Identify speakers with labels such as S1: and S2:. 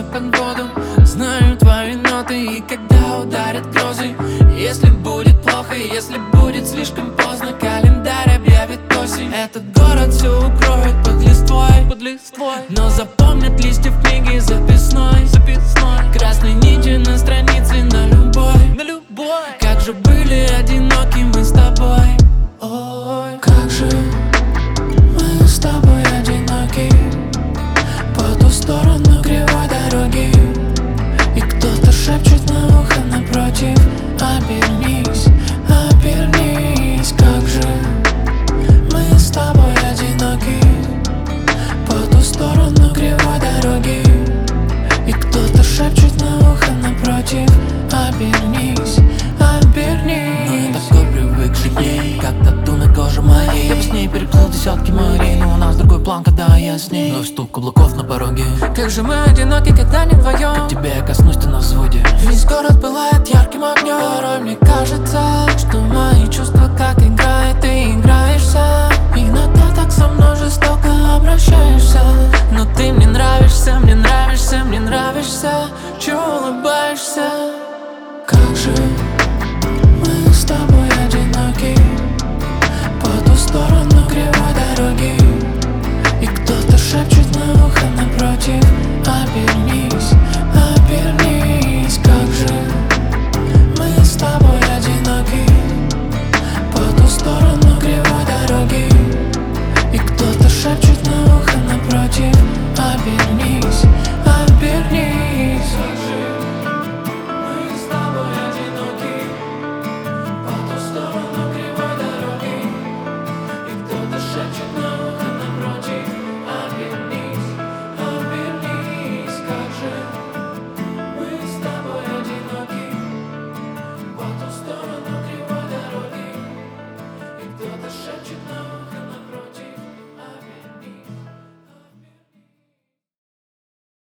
S1: под воду. Знаю твои ноты, и когда ударят грозы, если будет плохо, если будет слишком поздно, календарь объявит осень. Этот город все укроет под листвой, но запомнят листья в книге записной. Красной нитью на странице на любой. Как же были одиноки мы с тобой. Ой, как же мы с тобой одиноки по ту сторону кривой дороги. И кто-то шепчет на ухо напротив: обернись, обернись. Как же мы с тобой одиноки по ту сторону кривой дороги. И кто-то шепчет на ухо напротив: обернись, обернись.
S2: Но я такой привыкший к ней, как тату на коже моей. Я бы с ней переплыл десятки морей, но у нас другой план, когда я с ней. Вновь стук каблуков на пороге.
S1: Как же мы одиноки, когда не вдвоем.
S2: Тебя я коснусь, ты на взводе.
S1: Весь город пылает ярким огнем. Порой мне кажется, что мои чувства как игра, и ты играешься. Иногда так со мной жестоко обращаешься.